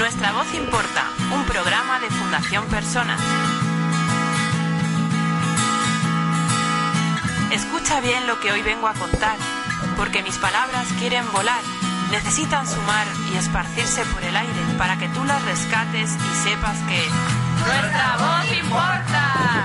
Nuestra voz importa, un programa de Fundación Personas. Escucha bien lo que hoy vengo a contar, porque mis palabras quieren volar, necesitan sumar y esparcirse por el aire para que tú las rescates y sepas que ¡nuestra voz importa!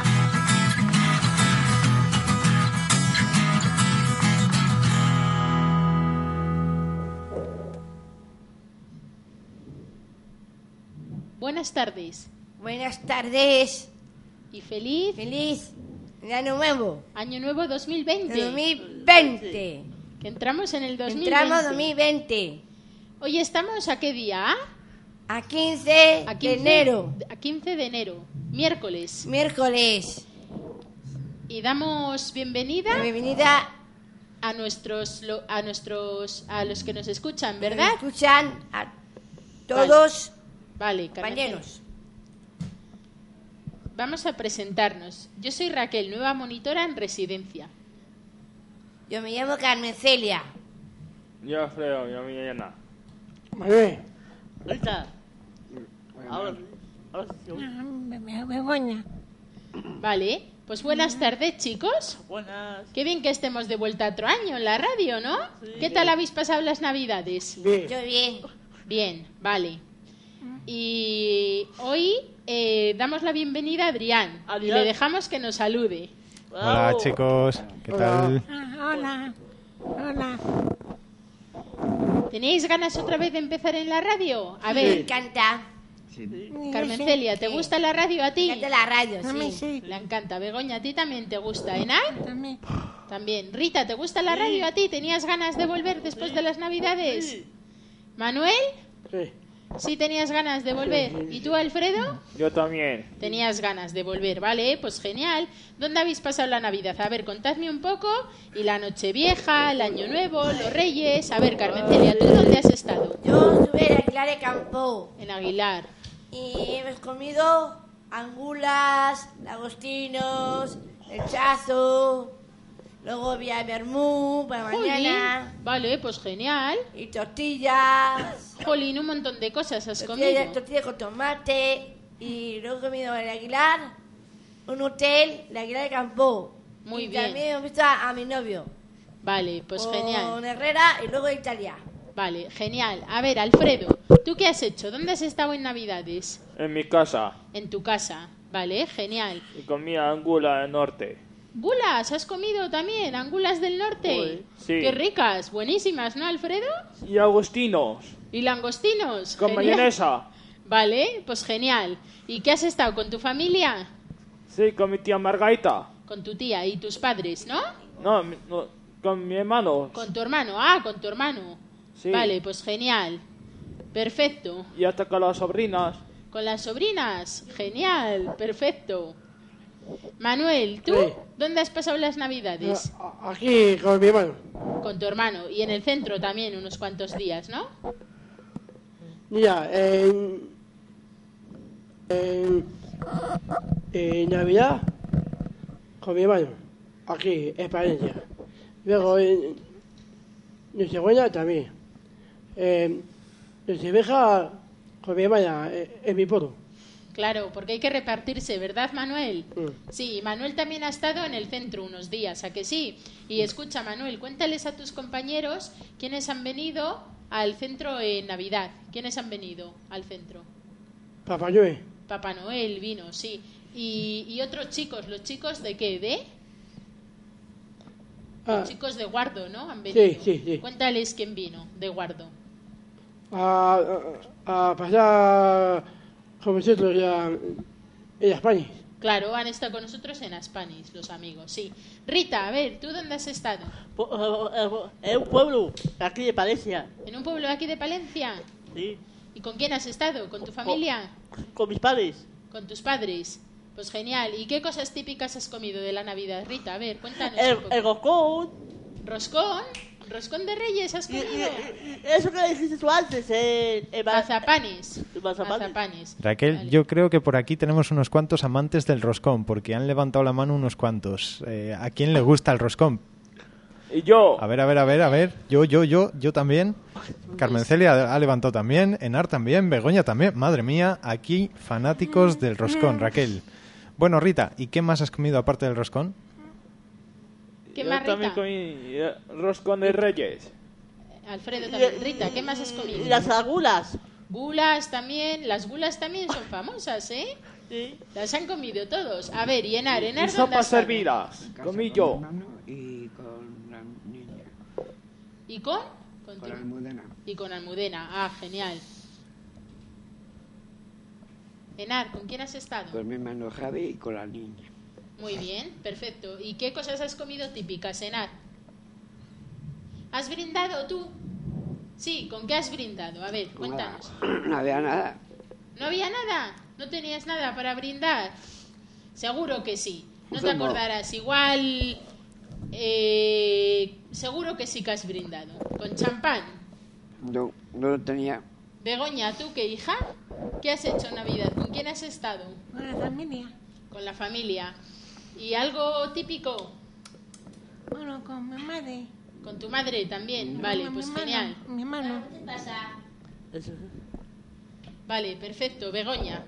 Buenas tardes. Buenas tardes. Y feliz Año Nuevo. Año Nuevo 2020. 2020. Que entramos en el 2020. Entramos 2020. Hoy estamos ¿a qué día? A 15 de enero. A 15 de enero. Miércoles. Y damos bienvenida a los que nos escuchan, ¿verdad? Nos escuchan a todos. Vale, compañeros. Vamos a presentarnos. Yo soy Raquel, nueva monitora en residencia. Yo me llamo Carmen Celia. Yo Alfredo, yo me llamo Manuel. Ahorita. Ahora Begoña. Vale, pues buenas tardes, chicos. Buenas. Qué bien que estemos de vuelta otro año en la radio, ¿no? Sí. ¿Qué tal habéis pasado las Navidades? Bien. Yo bien. Bien, vale. Y hoy damos la bienvenida a Adrián. Y Adrián. le dejamos que nos salude. Hola chicos, ¿qué tal? Hola. ¿Tenéis ganas otra vez de empezar en la radio? A Me ver, encanta. Carmen Celia, ¿te gusta la radio a ti? Me encanta la radio, También sí. sí. Le encanta. Begoña, ¿a ti también te gusta? ¿Enay? También. También. Rita, ¿te gusta la radio a ti? ¿Tenías ganas de volver después de las Navidades? Sí. ¿Manuel? Sí. Sí tenías ganas de volver. ¿Y tú, Alfredo? Yo también. Tenías ganas de volver, ¿vale? Pues genial. ¿Dónde habéis pasado la Navidad? A ver, contadme un poco. Y la Nochevieja, el Año Nuevo, los Reyes. A ver, Carmen Celia, ¿tú dónde has estado? Yo estuve en Aguilar de Campo En Aguilar. y hemos comido angulas, lagostinos, lechazo, luego había vermú para mañana Jolín. Vale, pues genial. y tortillas. Jolín, un montón de cosas has comido. Tortilla con tomate y luego he comido en Aguilar, un hotel, el Aguilar de Campo. Muy y bien. también hemos visto a mi novio. Vale, pues con genial. Herrera y luego Italia. Vale, genial. A ver, Alfredo, ¿tú qué has hecho? ¿Dónde has estado en Navidades? En mi casa. En tu casa. Vale, genial. Y comía angula del norte. ¿Gulas? ¿Has comido también? ¿Angulas del norte? Uy, sí. Qué ricas, buenísimas, ¿no, Alfredo? Y agostinos. ¿Y langostinos? Con Genial. mayonesa. Vale, pues genial. ¿Y qué has estado con tu familia? Sí, con mi tía Margarita. Con tu tía y tus padres, ¿no? No, con mi hermano. Con tu hermano. Ah, con tu hermano. Sí. Vale, pues genial. Perfecto. Y hasta con las sobrinas. ¿Con las sobrinas? Genial, perfecto. Manuel, ¿tú Sí. dónde has pasado las Navidades? Aquí con mi hermano. Con tu hermano. Y en el centro también unos cuantos días, ¿no? Mira, en Navidad con mi hermano. Aquí, en Palencia. Luego en Nochebuena también. Nochevieja con mi hermana en mi pueblo. Claro, porque hay que repartirse, ¿verdad, Manuel? Mm. Sí, Manuel también ha estado en el centro unos días, ¿a que sí? Y escucha, Manuel, cuéntales a tus compañeros quiénes han venido al centro en Navidad. ¿Quiénes han venido al centro? Papá Noel. Papá Noel vino, sí. Y otros chicos, ¿los chicos de qué? ¿De? Los chicos de Guardo, ¿no? Han venido. Sí. Cuéntales quién vino de Guardo. A pasar con nosotros ya en España. Claro, han estado con nosotros en Aspanis, los amigos, sí. Rita, a ver, ¿tú dónde has estado? En un pueblo aquí de Palencia. ¿En un pueblo de aquí de Palencia? Sí. ¿Y con quién has estado? ¿Con tu familia? Con mis padres. ¿Con tus padres? Pues genial. ¿Y qué cosas típicas has comido de la Navidad, Rita? A ver, cuéntanos un poco. El roscón. ¿Roscón? ¿Roscón de Reyes has comido? Eso que dijiste tú antes. Mazapanes. Mazapanes. Raquel, Vale. yo creo que por aquí tenemos unos cuantos amantes del roscón, porque han levantado la mano unos cuantos. ¿A quién le gusta el roscón? Y yo. A ver. Yo también. Carmen Celia ha levantado también. Enar también. Begoña también. Madre mía, aquí fanáticos del roscón, Raquel. Bueno, Rita, ¿y qué más has comido aparte del roscón? ¿Qué Yo más, también Rita? comí roscón de Reyes. Alfredo también. Rita, ¿qué más has comido? Y las agulas. Gulas también. Las gulas también son famosas, ¿eh? Sí. Las han comido todos. A ver, y Enar, Y ¿dónde sopas has estado? servidas. casa Comí con yo. mi hermano y con la niña, ¿Y con? Con con tu- la Almudena. Y con Almudena. Ah, genial. Enar, ¿con quién has estado? Con mi hermano Javi y con la niña. Muy bien, perfecto. ¿Y qué cosas has comido típicas, Enar? ¿Has brindado tú? Sí, ¿con qué has brindado? A ver, cuéntanos. No había nada. ¿No había nada? ¿No tenías nada para brindar? Seguro que sí. No te ¿Cómo? acordarás. Igual... seguro que sí que has brindado. ¿Con champán? No lo tenía. Begoña, ¿tú qué, hija? ¿Qué has hecho en Navidad? ¿Con quién has estado? Con la familia. Con la familia. ¿Y algo típico? Bueno, con mi madre. Con tu madre también. Vale, pues genial. Mi hermano. Eso. Vale, perfecto. Begoña.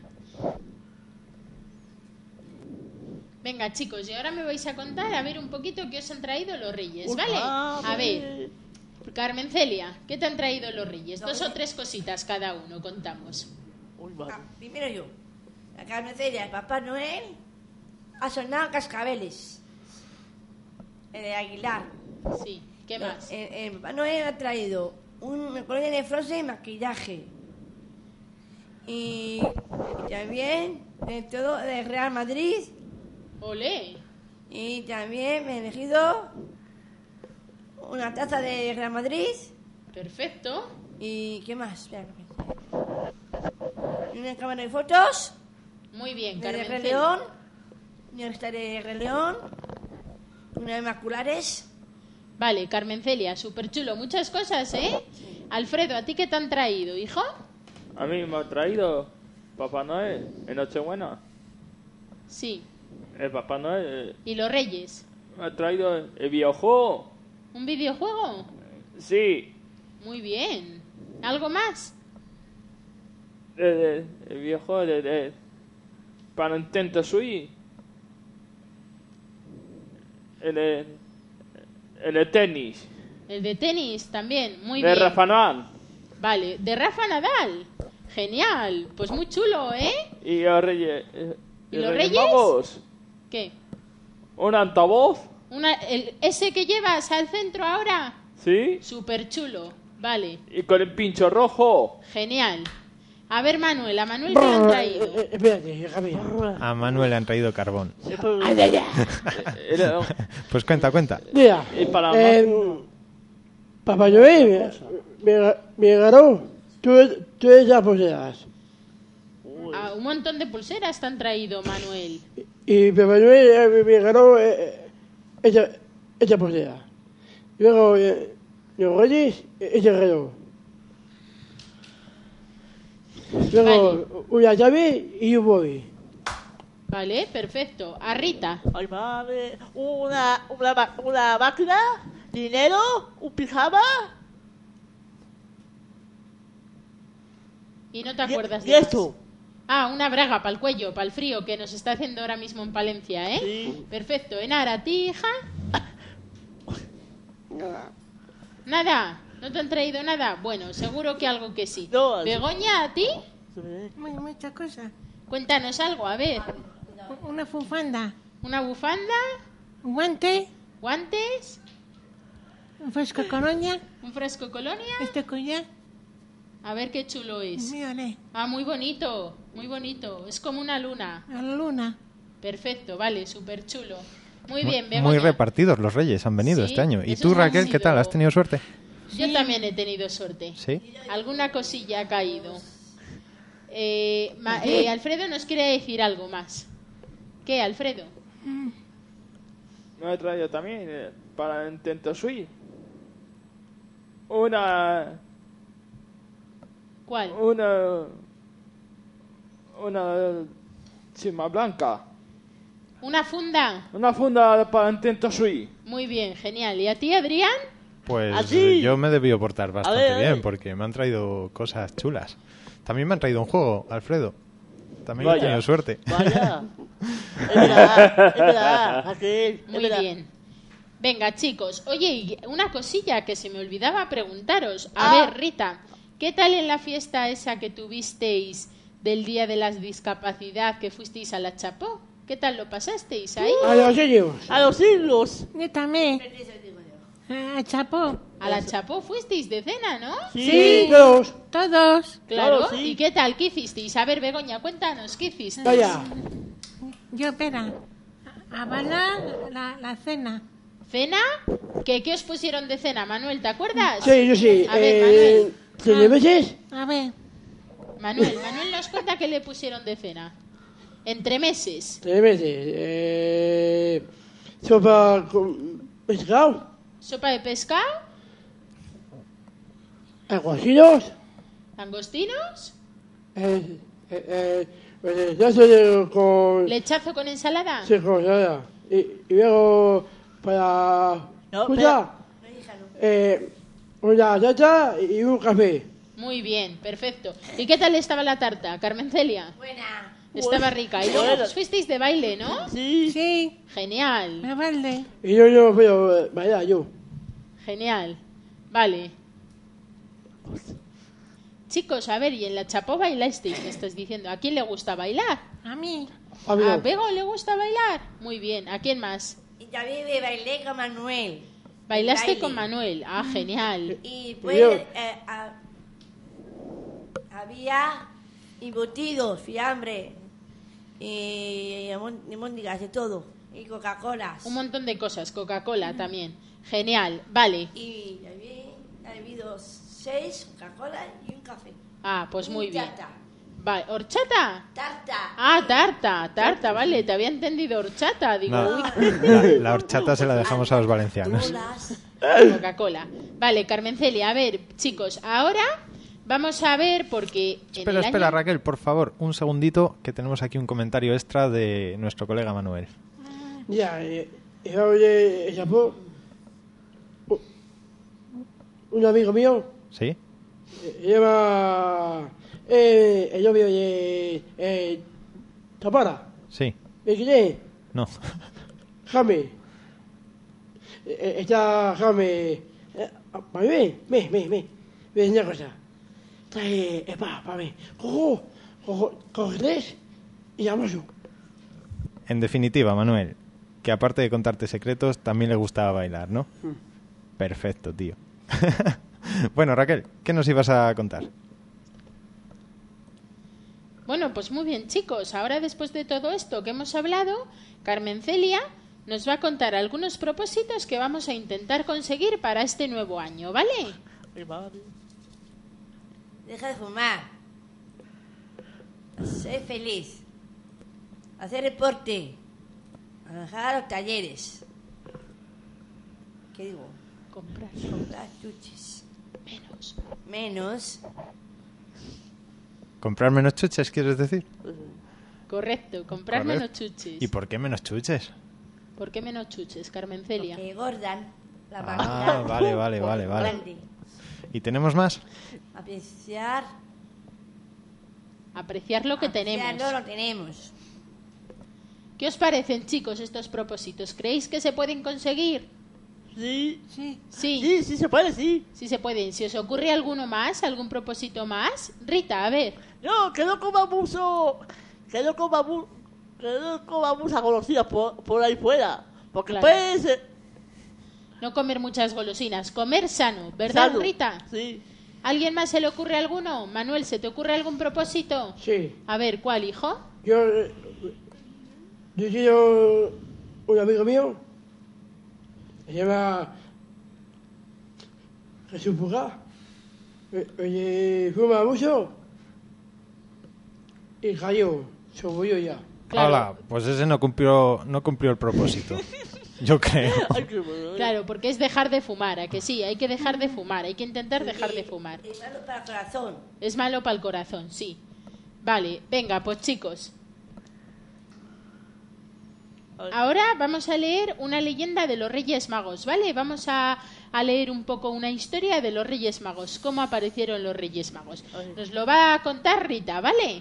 Venga, chicos, y ahora me vais a contar a ver un poquito qué os han traído los reyes, ¿vale? A ver, Carmen Celia, ¿qué te han traído los reyes? 2 o 3 cositas cada uno, contamos. Uy, vale. Primero yo. La Carmen Celia, el Papá Noel ha sonado cascabeles. El de Aguilar. Sí, ¿qué más? El Papá Noel ha traído una colonia de Frozen y maquillaje. Y también de todo de Real Madrid. ¡Olé! Y también me he elegido una taza de Real Madrid. Perfecto. ¿Y qué más? Espera, que piense. Y una cámara de fotos Muy bien, de Carmen Rey Celia. León. Una esta de Rey León. Una de Maculares. Vale, Carmen Celia, súper chulo. Muchas cosas, ¿eh? Alfredo, ¿a ti qué te han traído, hijo? A mí me ha traído Papá Noel en Nochebuena. Sí. El Papá Noel ¿Y los reyes? me ha traído el videojuego. ¿Un videojuego? Sí, Muy bien. ¿Algo más? el videojuego para Nintendo Switch. El de tenis. El de tenis también. Muy De bien. Rafa Nadal. Vale, de Rafa Nadal. Genial. Pues muy chulo, ¿eh? Y los Reyes. ¿Y los Reyes Reyes? Magos. ¿Qué? Un altavoz. ¿Ese que llevas al centro ahora? Sí. Súper chulo. Vale, Y con el pincho rojo. genial. A ver, Manuel, ¿a Manuel qué le han traído? Espérate, Javi. A Manuel le han traído carbón. Era- Pues cuenta. Mira, Y para Papá Noel me ganó todas las posedas. Ah, un montón de pulseras te han traído, Manuel. Y Papá Noel me ganó esta poseda. Luego los Reyes, este reloj. Luego una llave y un móvil. Vale, perfecto. A Rita. Ay, madre. Una máquina, dinero, un pijama. Y no te acuerdas y de esto. más. Ah, una braga para el cuello, para el frío que nos está haciendo ahora mismo en Palencia, ¿eh? Sí. Perfecto. Enar, ¿a ti, hija? Nada. ¿Nada? ¿No te han traído nada? Bueno, seguro que algo que sí. No, Begoña, ¿a ti? Muchas cosas. Cuéntanos algo, a ver. Una bufanda. ¿Una bufanda? Un guante. ¿Guantes? Un fresco colonia. ¿Un fresco colonia? Este collar. A ver qué chulo es. Mírale. Ah, muy bonito, muy bonito. Es como una luna. A la luna. Perfecto, vale, súper chulo. Muy bien, Begoña. Muy repartidos los reyes han venido Sí, este año. ¿Y esos tú, han Raquel, qué sido- tal? ¿Has tenido suerte? Yo también he tenido suerte. Sí. Alguna cosilla ha caído. Alfredo nos quiere decir algo más. ¿Qué, Alfredo? Me ha traído también para Nintendo Switch. Una ¿Cuál? Una cima blanca. ¿Una funda? Una funda para intento suí. Muy bien, genial. ¿Y a ti, Adrián? Pues ¿Así? yo me he debido portar bastante A ver. bien porque me han traído cosas chulas. También me han traído un juego, Alfredo. También he Vaya. tenido suerte. Vaya. Es verdad, Raquel. es Muy verdad. bien. Venga, chicos. Oye, y una cosilla que se me olvidaba preguntaros. A Ah. ver, Rita, ¿qué tal en la fiesta esa que tuvisteis del Día de la Discapacidad que fuisteis a la Chapó? ¿Qué tal lo pasasteis ahí? A los niños. A los siglos. Yo también. Ah, Chapo. A la Chapó fuisteis de cena, ¿no? Sí. Todos. Todos. Claro. Claro, sí. ¿Y qué tal? ¿Qué hicisteis? A ver, Begoña, cuéntanos, ¿qué hicisteis? Vaya. Yo, espera. A bailar la cena. ¿Cena? ¿Qué os pusieron de cena, Manuel? ¿Te acuerdas? Sí, yo sí. A ver, ¿3 meses? A ver. Manuel nos cuenta qué le pusieron de cena. Entre meses. 3 meses. Sopa con pescado. Sopa de pescado, Aguacinos. langostinos, Con... lechazo con ensalada. Sí, con nada. Y luego para... No, escucha, una tarta y un café. Muy bien, perfecto. ¿Y qué tal estaba la tarta, Carmen Celia? Buena. Estaba rica. Y luego Bueno. os fuisteis de baile, ¿no? Sí. Sí. Genial, Me vale. Y yo no puedo bailar yo. genial. Vale. Chicos, a ver, ¿y en la Chapó bailasteis? Me estás diciendo. ¿A quién le gusta bailar? A mí. A mí ¿A no. Bego le gusta bailar? Muy bien. ¿A quién más? Y también me bailé con Manuel. Bailaste Baile. con Manuel. Ah, genial. Y Yo- pues había embutidos, fiambre, y almóndigas de todo. Y Coca-Colas. Un montón de cosas. Coca-Cola también. Genial. Vale. Y ha habido 6 Coca-Cola y un café. Ah, pues muy Y bien. tarta. Vale. ¿Horchata? Tarta. Ah, tarta, vale, te había entendido horchata, digo, No, uy, la horchata se la dejamos a los valencianos. Bolas. Coca-Cola. Vale, Carmen Celia, a ver, chicos, ahora vamos a ver porque en Espera, el espera, año- Raquel, por favor, un segundito, que tenemos aquí un comentario extra de nuestro colega Manuel. Ya, oye, Chapo, un amigo mío, ¿Sí? lleva el novio de Tapara. Sí. ¿Me quiere? No. Jame. Está Jame. Ven. Ven una cosa. Trae para mí. Coge 3 y llamo yo. En definitiva, Manuel, que aparte de contarte secretos, también le gustaba bailar, ¿no? Perfecto, tío. Bueno, Raquel, ¿qué nos ibas a contar? Bueno, pues muy bien, chicos, ahora después de todo esto que hemos hablado, Carmen Celia nos va a contar algunos propósitos que vamos a intentar conseguir para este nuevo año, ¿vale? Ay, madre. Deja de fumar. Sé feliz. Hacer deporte. Trabajar a los talleres. ¿Qué digo? Comprar Comprar chuches. Menos. ¿Comprar menos chuches, quieres decir? Correcto, comprar Correcto. menos chuches. ¿Y por qué menos chuches? ¿Por qué menos chuches, Carmen Celia? Que engordan. La Ah, barriga. vale. Grande. ¿Y tenemos más? Apreciar. Apreciar lo que tenemos. Apreciarlo lo tenemos. ¿Qué os parecen, chicos, estos propósitos? ¿Creéis que se pueden conseguir? Sí. Sí. Sí, Sí se puede, sí. sí se pueden. ¿Si os ocurre alguno más, algún propósito más? Rita, a ver. No, que no coma mucho. Que no coma mucha golosina por ahí fuera. Porque Claro. pues. No comer muchas golosinas. Comer sano, ¿verdad, sano. Rita? Sí. ¿Alguien más se le ocurre alguno? Manuel, ¿se te ocurre algún propósito? Sí. A ver, ¿cuál, hijo? Yo quiero un amigo mío. Se llama Jesús Puga. Oye, fuma mucho. Y cayó. Se murió ya. Claro. Hola, pues ese no cumplió el propósito. Yo creo. Ay, qué bueno. Claro, porque es dejar de fumar, ¿a que sí? Hay que dejar de fumar, hay que intentar dejar de fumar. Es malo para el corazón. Es malo para el corazón, sí. Vale, venga, pues chicos. Ahora vamos a leer una leyenda de los Reyes Magos, ¿vale? Vamos a leer un poco una historia de los Reyes Magos, cómo aparecieron los Reyes Magos. Nos lo va a contar Rita, ¿vale?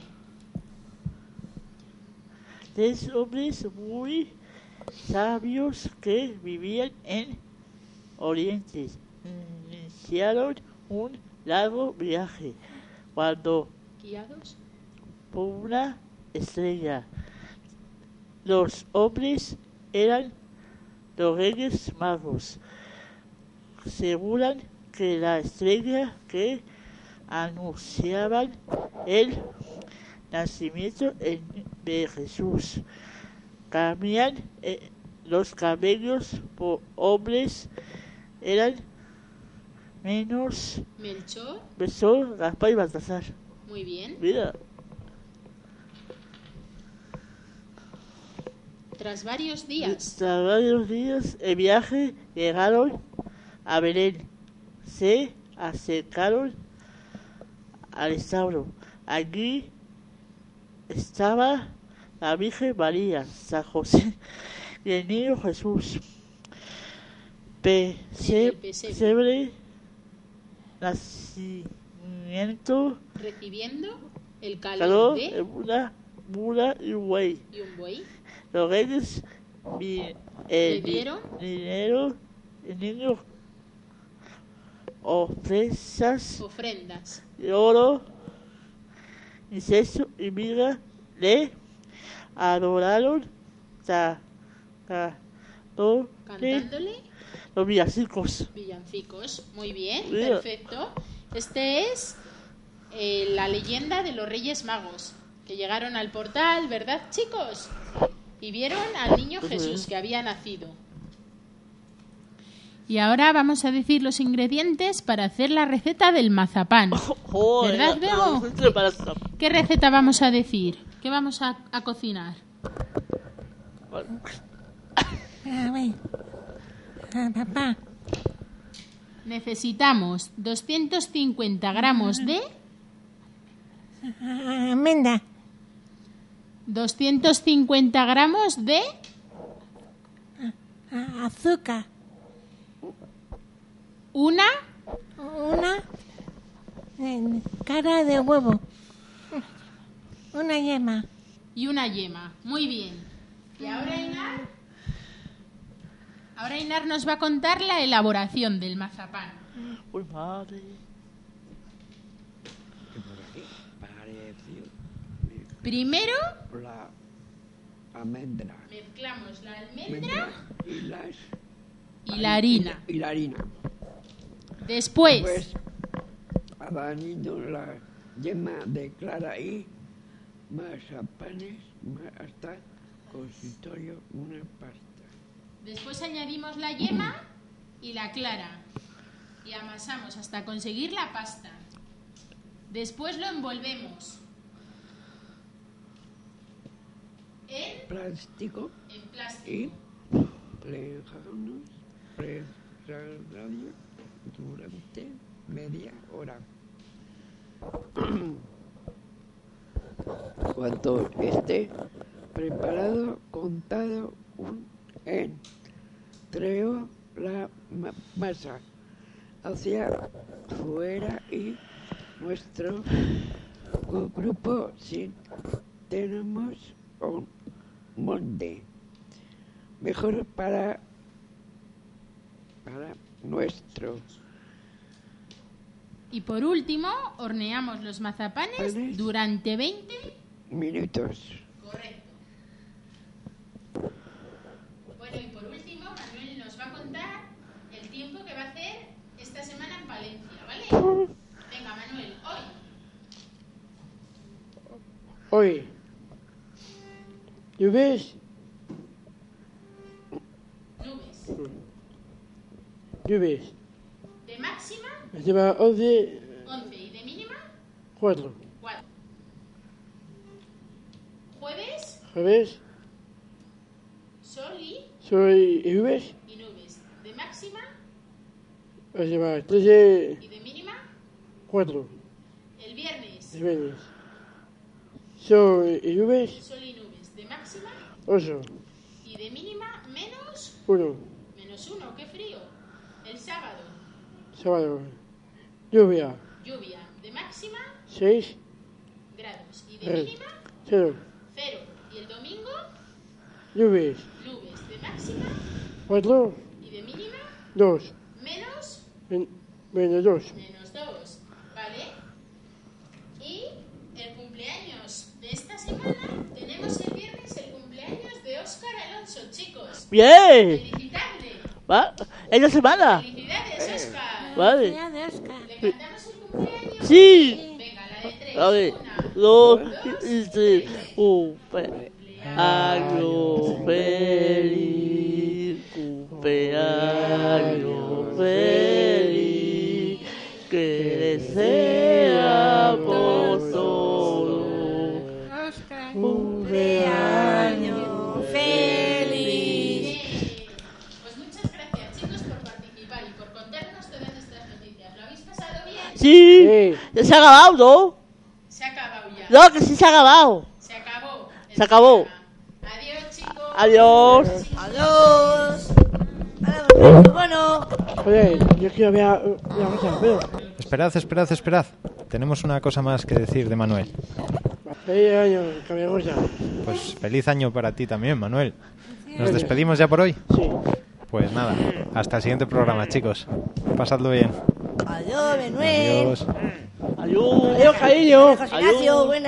3 hombres muy sabios que vivían en Oriente iniciaron un largo viaje cuando ¿Guiados? por una estrella. Los hombres eran los Reyes Magos. Aseguran que la estrella que anunciaban el nacimiento de Jesús. Cambian los camellos por hombres, eran menos Melchor, Gaspar y Baltasar. muy bien. Mira, Tras varios días, el viaje llegaron a Belén. Se acercaron al establo. Allí estaba la Virgen María, San José y el niño Jesús. Pesebre, nacimiento, recibiendo el calor de una mula y un buey. buey. Los reyes Le dieron dinero, el niño, ofrendas de oro, incienso y mirra. Le adoraron cantándole los villancicos. Muy bien, Mira. perfecto. Este es la leyenda de los Reyes Magos, que llegaron al portal, ¿verdad, chicos? Y vieron al niño Jesús que había nacido. Y ahora vamos a decir los ingredientes para hacer la receta del mazapán. ¿Verdad, Bego? ¿Qué receta vamos a decir? ¿Qué vamos a cocinar? A ver. Papá. Necesitamos 250 gramos de... Almendra. 250 gramos de... Azúcar. Una cara de huevo. Una yema. y una yema. Muy bien. Y ahora Inar nos va a contar la elaboración del mazapán. Uy, madre. Primero La almendra. mezclamos la almendra Y y la harina. Y la harina. Después Abanido la yema de clara y mazapanes hasta consistorio una pasta. Después añadimos la yema y la clara y amasamos hasta conseguir la pasta. Después lo envolvemos en Plástico y dejamos preservado durante media hora. Cuando esté preparado, contado entrego la masa hacia fuera y nuestro grupo si tenemos un molde mejor para nuestro. Y por último, horneamos los mazapanes durante 20 minutos. Correcto. Bueno, y por último, Manuel nos va a contar el tiempo que va a hacer esta semana en Palencia, ¿vale? Venga, Manuel, Hoy. ¿Lluvias? nubes. Lluvias. De máxima, Máxima 11, 11 y de mínima, 4. 4. Jueves, Jueves, sol soy lluvias. y nubes. De máxima Máxima 13, y de mínima, 4. el viernes, El viernes. Soy lluvias. sol y nubes. De máxima 8. Y de mínima, menos 1. -1. ¡Qué frío! El sábado, Sábado. Lluvia. lluvia. De máxima, 6 grados. Y de grados. mínima, 0. 0. Y el domingo, Lluvias. nubes. De máxima 4. y de mínima, 2. menos Menos 2. -2. ¿Vale? Y el cumpleaños de esta semana, tenemos el viernes el cumpleaños de Óscar Alonso, chicos. Bien. ¡Felicitadle! ¿Va? ¿Es la semana? ¡Felicidades, Óscar! Vale. Ya de Oscar. ¿Le cantamos el cumpleaños? Sí. Venga, la de 3. A ver. 1, 2 y 3. Cumpleaños feliz. Cumpleaños feliz. Que deseamos todos. Oscar. Cumpleaños feliz. Pues muchas gracias, chicos, por participar y por contarnos todas estas noticias. ¿Lo habéis pasado bien? Sí. Sí. Ya se ha acabado, ¿no? Se ha acabado ya. No, que sí se ha acabado. Se acabó. el Se acabó. programa. Adiós, chicos. Adiós. Adiós. Bueno. Joder, yo quiero ver una cosa, pero... Esperad. Tenemos una cosa más que decir de Manuel. Feliz año, que me gusta. Pues feliz año para ti también, Manuel. ¿Nos despedimos ya por hoy? Sí. Pues nada, hasta el siguiente programa, chicos. Pasadlo bien. Adiós, Manuel. Adiós. Adiós. Adiós, cariño. José Ignacio, buenas.